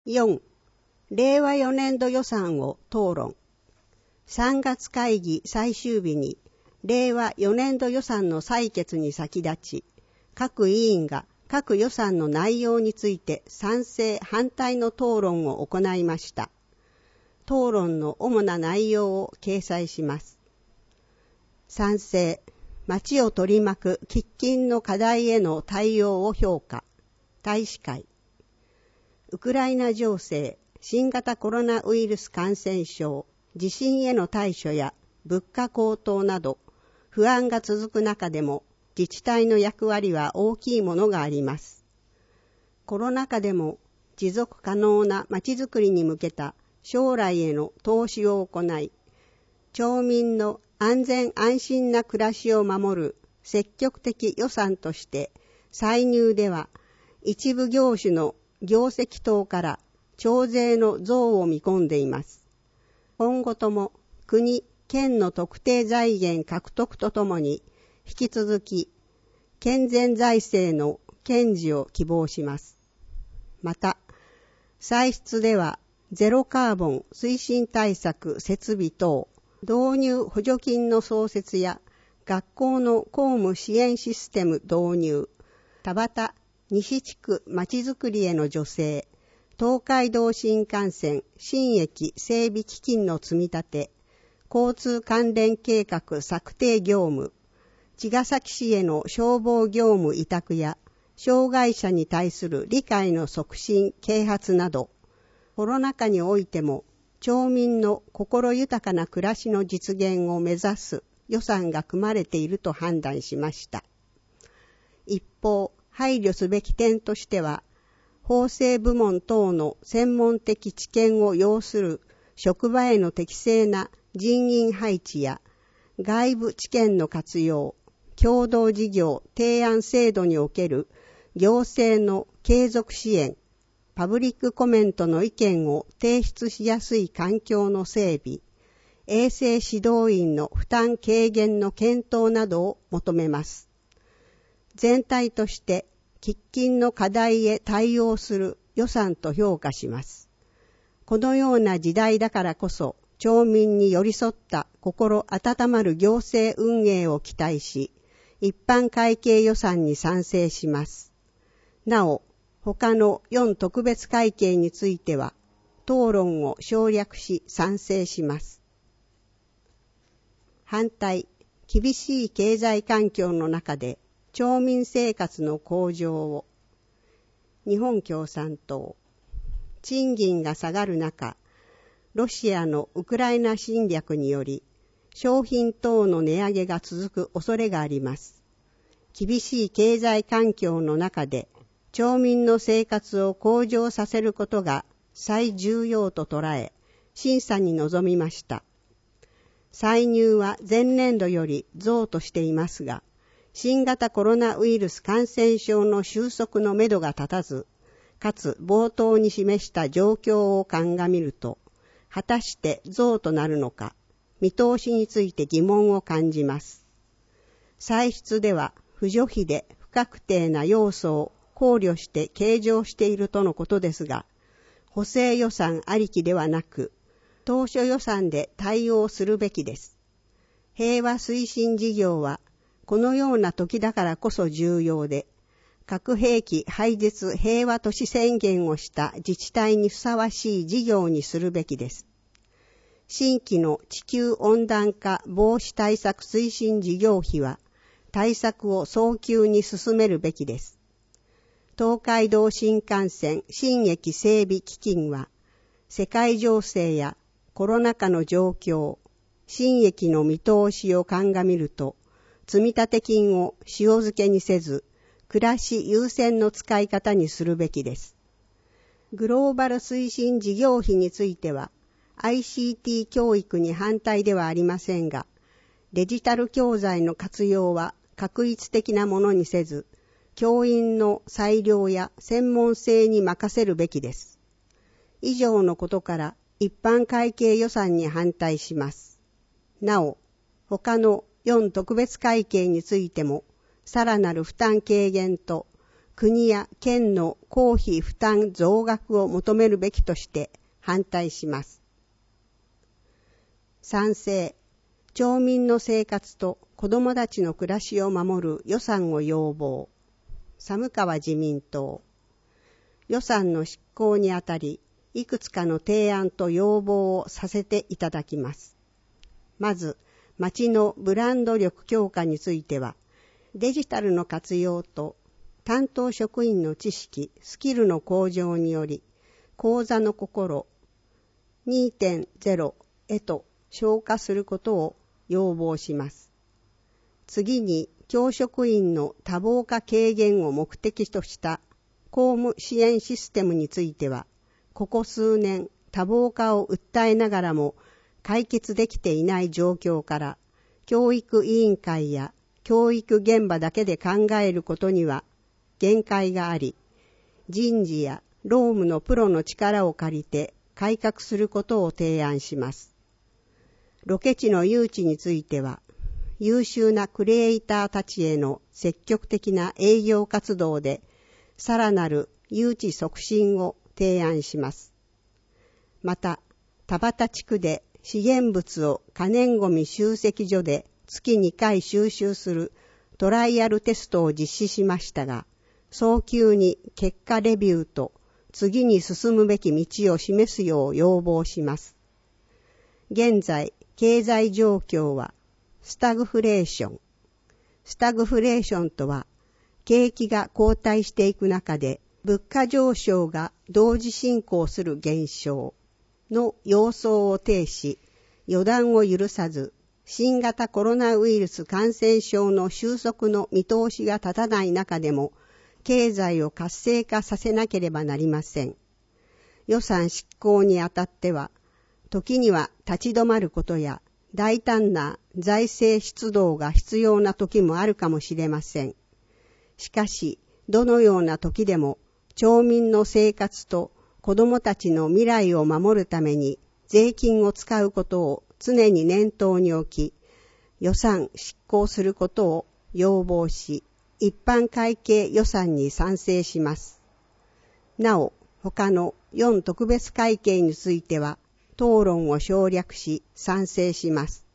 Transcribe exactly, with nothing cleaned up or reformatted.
よん. 令和よねん度予算を討論。さんがつ会議最終日に令和よねん度予算の採決に先立ち、各委員が各予算の内容について賛成反対の討論を行いました。討論の主な内容を掲載します。賛成、町を取り巻く喫緊の課題への対応を評価。大使会。ウクライナ情勢、新型コロナウイルス感染症、地震への対処や物価高騰など不安が続く中でも自治体の役割は大きいものがあります。コロナ禍でも持続可能なまちづくりに向けた将来への投資を行い、町民の安全安心な暮らしを守る積極的予算として歳入では一部業種の業績等から徴税の増を見込んでいます。今後とも国、県の特定財源獲得とともに引き続き健全財政の堅持を希望します。また、歳出ではゼロカーボン推進対策設備等導入補助金の創設や学校の公務支援システム導入、田端西地区まちづくりへの助成、東海道新幹線新駅整備基金の積み立て、交通関連計画策定業務、茅ヶ崎市への消防業務委託や障害者に対する理解の促進啓発など、コロナ禍においても町民の心豊かな暮らしの実現を目指す予算が組まれていると判断しました。一方、配慮すべき点としては、法制部門等の専門的知見を要する職場への適正な人員配置や外部知見の活用、共同事業提案制度における行政の継続支援、パブリックコメントの意見を提出しやすい環境の整備、衛生指導員の負担軽減の検討などを求めます。全体として喫緊の課題へ対応する予算と評価します。このような時代だからこそ、町民に寄り添った心温まる行政運営を期待し、一般会計予算に賛成します。なお、他のよん特別会計については、討論を省略し賛成します。反対、厳しい経済環境の中で、町民生活の向上を。日本共産党。賃金が下がる中、ロシアのウクライナ侵略により、商品等の値上げが続く恐れがあります。厳しい経済環境の中で、町民の生活を向上させることが最重要と捉え、審査に臨みました。歳入は前年度より増としていますが、新型コロナウイルス感染症の収束のめどが立たず、かつ冒頭に示した状況を鑑みると、果たして増となるのか、見通しについて疑問を感じます。歳出では、扶助費で不確定な要素を考慮して計上しているとのことですが、補正予算ありきではなく、当初予算で対応するべきです。平和推進事業は、このような時だからこそ重要で、核兵器廃絶平和都市宣言をした自治体にふさわしい事業にするべきです。新規の地球温暖化防止対策推進事業費は、対策を早急に進めるべきです。東海道新幹線新駅整備基金は、世界情勢やコロナ禍の状況、新駅の見通しを鑑みると、積立金を塩漬けにせず、暮らし優先の使い方にするべきです。グローバル推進事業費については、アイシーティー 教育に反対ではありませんが、デジタル教材の活用は画一的なものにせず、教員の裁量や専門性に任せるべきです。以上のことから一般会計予算に反対します。なお、他のよん特別会計についても、さらなる負担軽減と国や県の公費負担増額を求めるべきとして反対します。賛成、町民の生活と子どもたちの暮らしを守る予算を要望。寒川自民党。予算の執行にあたり、いくつかの提案と要望をさせていただきます。まず、町のブランド力強化については、デジタルの活用と担当職員の知識、スキルの向上により、講座の心 にてんゼロ へと昇華することを要望します。次に、教職員の多忙化軽減を目的とした公務支援システムについては、ここ数年多忙化を訴えながらも解決できていない状況から、教育委員会や教育現場だけで考えることには限界があり、人事や労務のプロの力を借りて改革することを提案します。ロケ地の誘致については、優秀なクリエイターたちへの積極的な営業活動で、さらなる誘致促進を提案します。また、田端地区で資源物を可燃ごみ集積所で月にかい収集するトライアルテストを実施しましたが、早急に結果レビューと次に進むべき道を示すよう要望します。現在、経済状況はスタグフレーション。スタグフレーションとは、景気が後退していく中で物価上昇が同時進行する現象の様相を呈し、予断を許さず、新型コロナウイルス感染症の収束の見通しが立たない中でも、経済を活性化させなければなりません。予算執行にあたっては、時には立ち止まることや、大胆な財政出動が必要な時もあるかもしれません。しかし、どのような時でも、町民の生活と子どもたちの未来を守るために税金を使うことを常に念頭に置き、予算執行することを要望し、一般会計予算に賛成します。なお、他のよん特別会計については、討論を省略し賛成します。